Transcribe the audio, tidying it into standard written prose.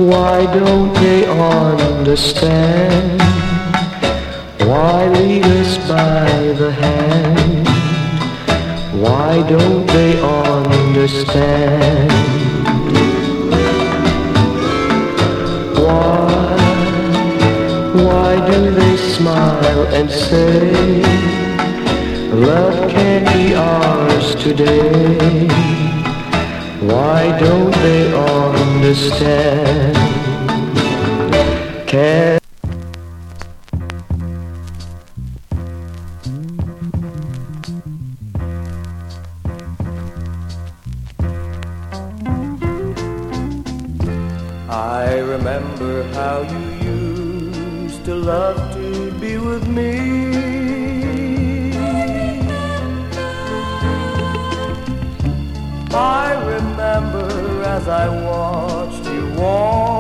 Why don't they understand? Why lead us by the hand? Why don't they understand? Why do they smile and say love can't be ours today? Why don't they understand? Can I remember how you used to love to be with me. I remember as I watched you walk